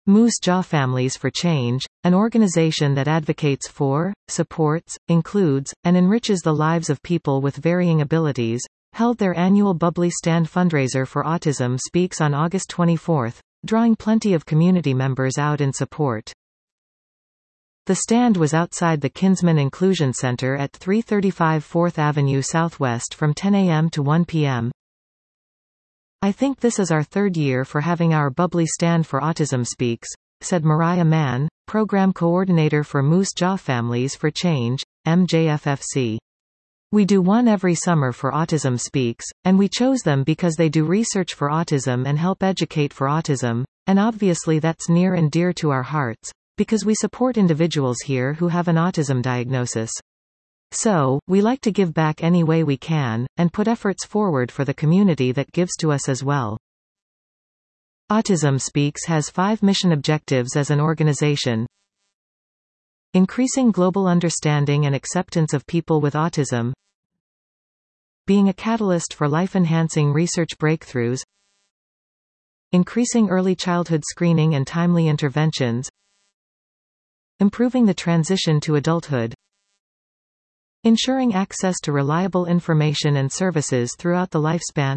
Moose Jaw Families for Change, an organization that advocates for, supports, includes, and enriches the lives of people with varying abilities, held their annual Bubbly Stand fundraiser for Autism Speaks on August 24, drawing plenty of community members out in support. The stand was outside the Kinsman Inclusion Center at 335 4th Avenue Southwest from 10 a.m. to 1 p.m. "I think this is our third year for having our Bubbly Stand for Autism Speaks," said Mariah Mann, Program Coordinator for Moose Jaw Families for Change, MJFFC. "We do one every summer for Autism Speaks, and we chose them because they do research for autism and help educate for autism, and obviously that's near and dear to our hearts, because we support individuals here who have an autism diagnosis. So, we like to give back any way we can, and put efforts forward for the community that gives to us as well." Autism Speaks has 5 mission objectives as an organization: increasing global understanding and acceptance of people with autism, being a catalyst for life-enhancing research breakthroughs, increasing early childhood screening and timely interventions, improving the transition to adulthood, ensuring access to reliable information and services throughout the lifespan.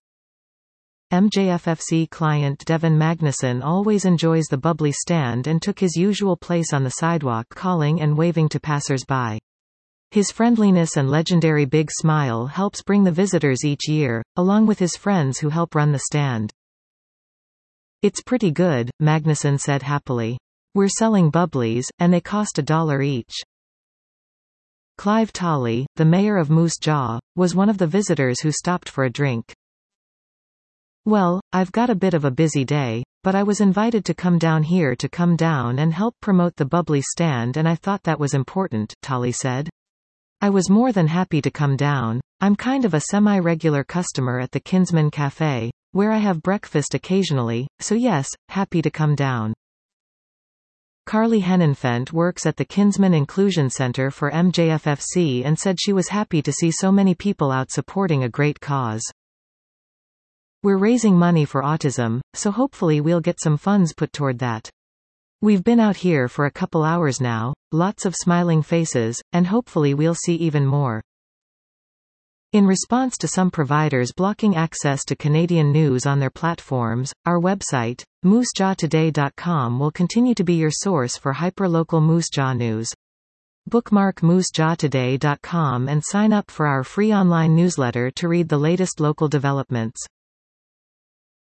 MJFFC client Devin Magnuson always enjoys the Bubbly Stand and took his usual place on the sidewalk calling and waving to passers-by. His friendliness and legendary big smile helps bring the visitors each year, along with his friends who help run the stand. "It's pretty good," Magnuson said happily. "We're selling bubblies, and they cost $1 each." Clive Tolley, the mayor of Moose Jaw, was one of the visitors who stopped for a drink. "Well, I've got a bit of a busy day, but I was invited to come down here to come down and help promote the Bubbly Stand and I thought that was important," Tolley said. "I was more than happy to come down. I'm kind of a semi-regular customer at the Kinsman Cafe, where I have breakfast occasionally, so yes, happy to come down." Carly Henenfent works at the Kinsman Inclusion Center for MJFFC and said she was happy to see so many people out supporting a great cause. "We're raising money for autism, so hopefully we'll get some funds put toward that. We've been out here for a couple hours now, lots of smiling faces, and hopefully we'll see even more." In response to some providers blocking access to Canadian news on their platforms, our website, moosejawtoday.com, will continue to be your source for hyperlocal Moose Jaw news. Bookmark moosejawtoday.com and sign up for our free online newsletter to read the latest local developments.